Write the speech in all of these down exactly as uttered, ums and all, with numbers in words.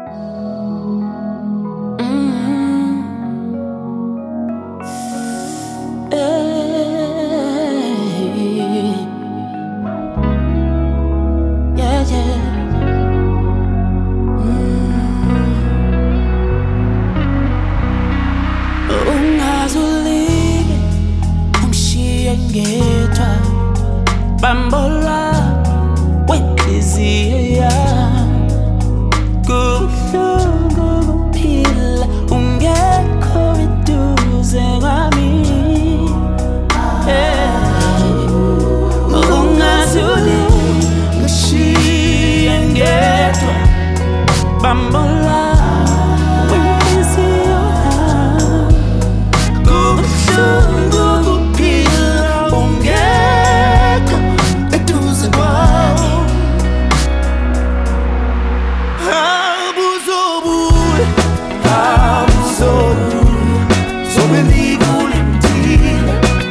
Bambola wenhliziyo kubuhlungu kuphila ungekho eduze kwami. Ungazuli ngishiye ngedwa. Bambola wenhliziyo kubuhlungu kuphila ungekho eduze kwami. Abuzobuya, abuzobuya, zobe ndikulindile.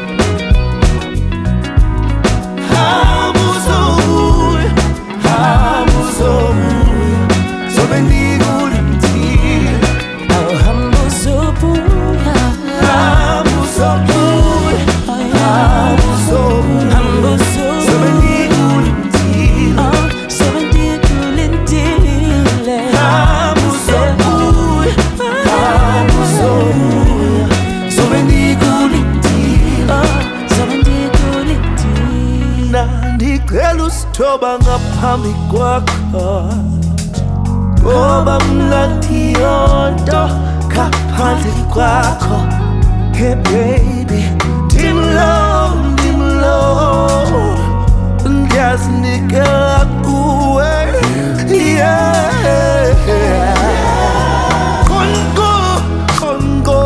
Abuzobuya, abuzobuya, zobe ndikulindile. Oh, abuzobuya, abuzobuya, abuzobuya, zobe ndikulindile. Oh, zobe ndikulindile. Abuzobuya, abuzobuya, zobe ndikulindile. Oh, zobe ndikulindile. Nandicela usithoba ngaphambi kwakho, ngoba mngatiyonto ngaphandle kwakho. Hey baby, dim low, dim low, ngiyazinikela kuwe, yeah. Kongo, Kongo,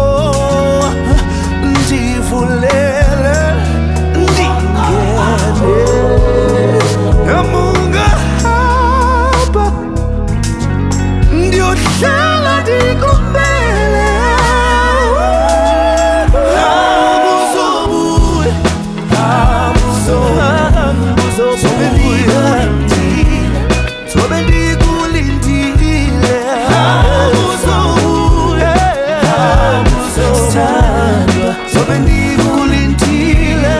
ndivulele, ndingene. Amunga haba, ndiyohlala ndikumele. Abuzobuya, abuzobuya, zobe ndikulindile, zobe ndikulindile. Abuzobuya, abuzobuya, zobe ndikulindile.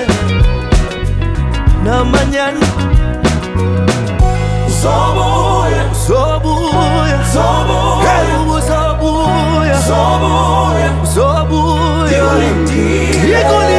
Namanyana Zobuya, Zobuya, Zobuya, hey, Zobuya, Zobuya, Zobuya, Zobuya,